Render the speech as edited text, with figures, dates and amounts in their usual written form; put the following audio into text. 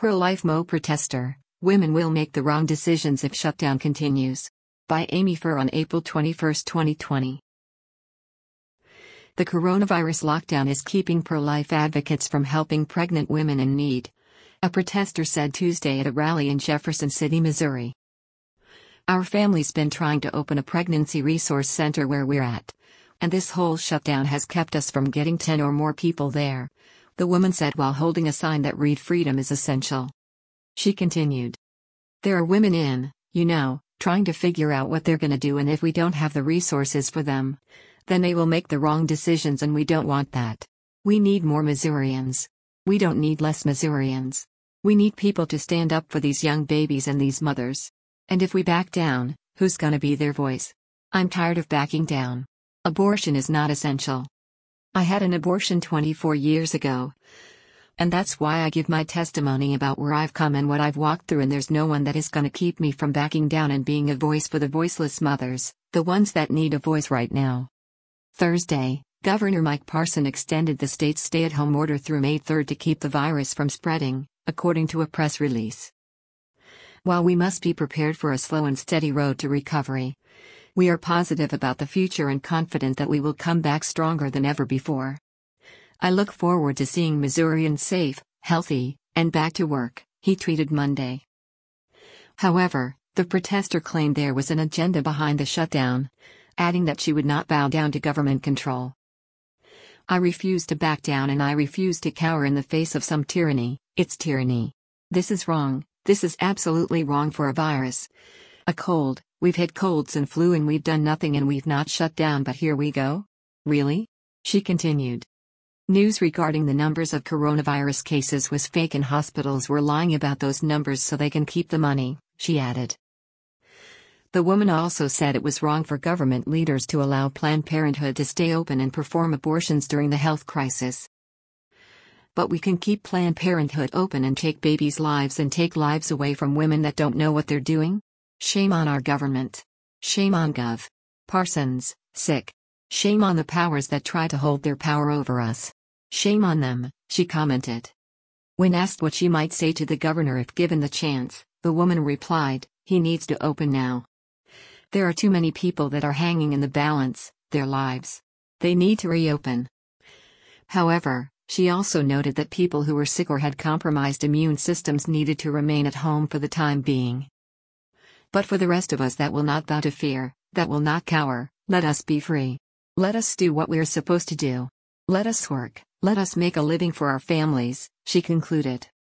Pro-life Mo protester, women will make the wrong decisions if shutdown continues. By Amy Furr on April 21, 2020. The coronavirus lockdown is keeping pro-life advocates from helping pregnant women in need, a protester said Tuesday at a rally in Jefferson City, Missouri. Our family's been trying to open a pregnancy resource center where we're at, and this whole shutdown has kept us from getting 10 or more people there, the woman said while holding a sign that read "Freedom is essential." She continued. There are women in, trying to figure out what they're gonna do, and if we don't have the resources for them, then they will make the wrong decisions, and we don't want that. We need more Missourians. We don't need less Missourians. We need people to stand up for these young babies and these mothers. And if we back down, who's gonna be their voice? I'm tired of backing down. Abortion is not essential. I had an abortion 24 years ago. And that's why I give my testimony about where I've come and what I've walked through, and there's no one that is gonna keep me from backing down and being a voice for the voiceless mothers, the ones that need a voice right now. Thursday, Governor Mike Parson extended the state's stay-at-home order through May 3 to keep the virus from spreading, according to a press release. While we must be prepared for a slow and steady road to recovery, we are positive about the future and confident that we will come back stronger than ever before. I look forward to seeing Missourians safe, healthy, and back to work, he tweeted Monday. However, the protester claimed there was an agenda behind the shutdown, adding that she would not bow down to government control. I refuse to back down, and I refuse to cower in the face of some tyranny. It's tyranny. This is wrong. This is absolutely wrong for a virus. A cold, we've had colds and flu and we've done nothing and we've not shut down, but here we go? Really? She continued. News regarding the numbers of coronavirus cases was fake and hospitals were lying about those numbers so they can keep the money, she added. The woman also said it was wrong for government leaders to allow Planned Parenthood to stay open and perform abortions during the health crisis. But we can keep Planned Parenthood open and take babies' lives and take lives away from women that don't know what they're doing? Shame on our government. Shame on Gov. Parsons, sick. Shame on the powers that try to hold their power over us. Shame on them, she commented. When asked what she might say to the governor if given the chance, the woman replied, "He needs to open now. There are too many people that are hanging in the balance, their lives. They need to reopen." However, she also noted that people who were sick or had compromised immune systems needed to remain at home for the time being. But for the rest of us that will not bow to fear, that will not cower, let us be free. Let us do what we're supposed to do. Let us work, let us make a living for our families, she concluded.